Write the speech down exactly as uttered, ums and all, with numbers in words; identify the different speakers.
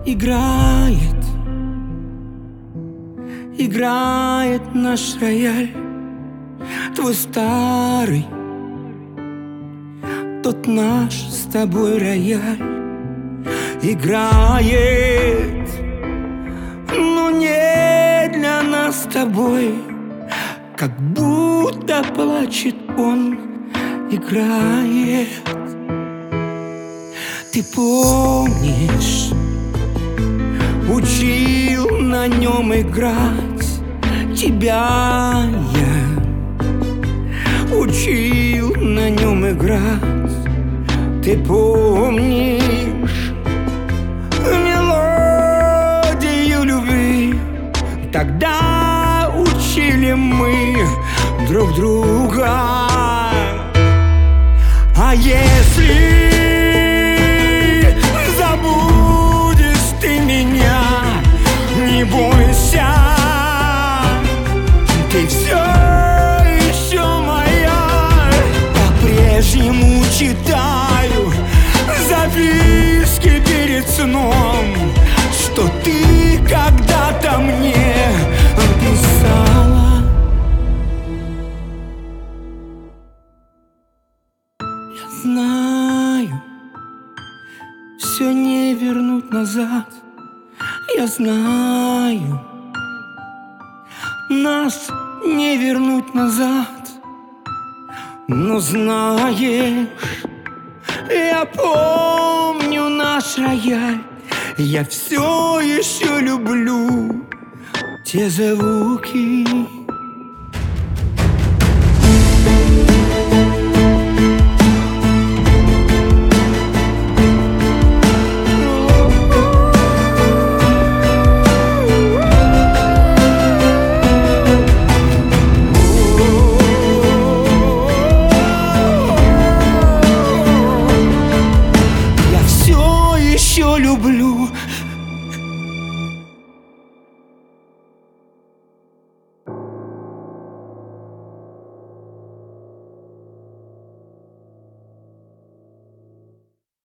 Speaker 1: Играет, играет наш рояль, твой старый, тот наш с тобой рояль. Играет, но не для нас с тобой, как будто плачет он, играет. Ты помнишь, учил на нем играть тебя я, учил на нем играть. Ты помнишь мелодию любви? Тогда учили мы друг друга. А если забудешь ты меня, не бойся, ты все еще моя. По-прежнему читаю записки перед сном, что ты когда-то мне писала. Я знаю, все не вернуть назад. Я знаю, нас не вернуть назад. Но знаешь, я помню наш рояль. Я все еще люблю те звуки.